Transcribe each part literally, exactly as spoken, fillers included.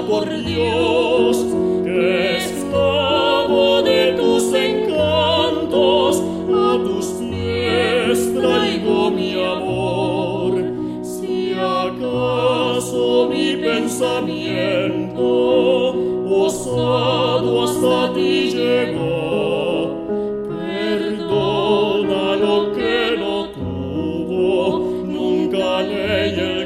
por Dios, que esclavo de tus encantos, a tus pies traigo mi amor. Si acaso mi pensamiento osado hasta ti llegó, perdona lo que no tuvo nunca ley el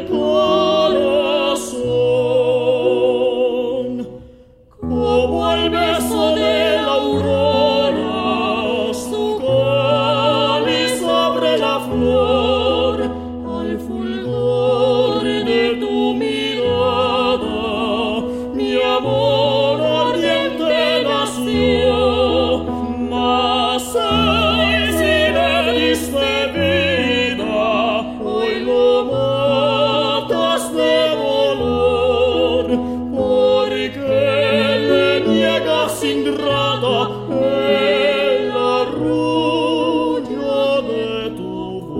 corazón. Como el beso de la aurora, su cáliz abre la flor al fulgor de tu mirada. Mi amor ardiente nació, mas ay, si le diste vida, hoy lo matas de dolor, porque le niegas ingrata el arrullo de tu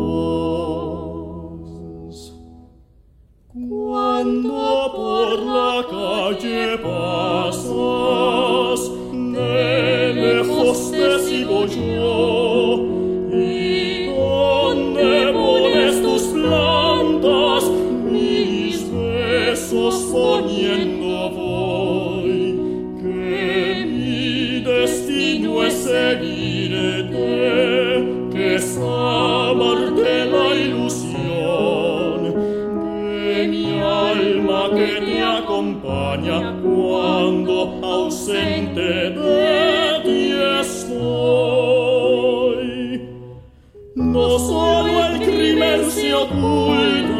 voz. Cuando por la calle pasas, de lejos te sigo yo, y donde pones tus plantas, mis besos poniendo voy, que mi destino es seguirte, que es amarte la ilusión de mi alma que te acompaña cuando ausente de ti estoy. No solo el crimen se oculta